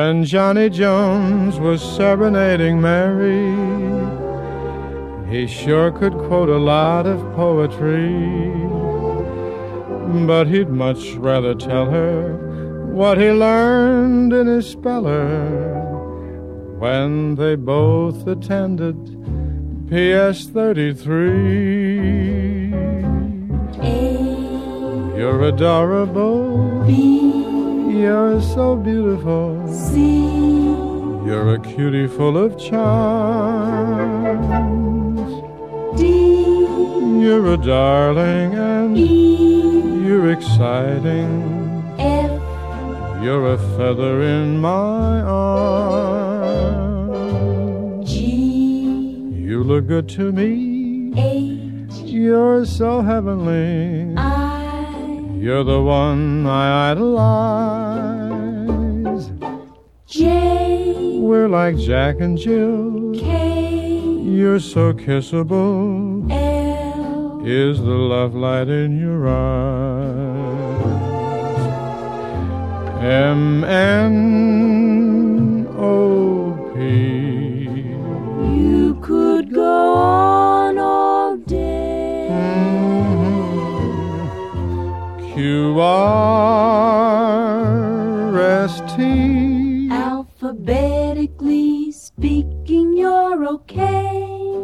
When Johnny Jones was serenading Mary, he sure could quote a lot of poetry, but he'd much rather tell her what he learned in his speller when they both attended PS 33. A. You're adorable. B. You're so beautiful. C. You're a cutie full of charms. D. You're a darling and E. you're exciting. F. You're a feather in my arm. G. You look good to me. H. You're so heavenly. I. You're the one I idolize. J. We're like Jack and Jill. K. You're so kissable. L. Is the love light in your eyes? MNOP. You could go on all day. QRST. Alphabetically speaking, you're okay.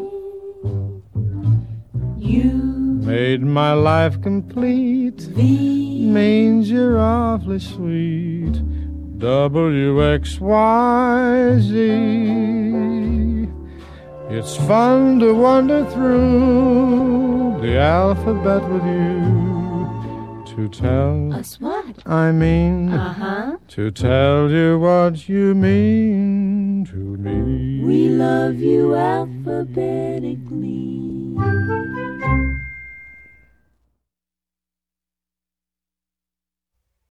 You Made my life complete. V. Means you're awfully sweet. WXYZ. It's fun to wander through the alphabet with you. To tell, Us what? I mean, to tell you what you mean to me. We love you alphabetically.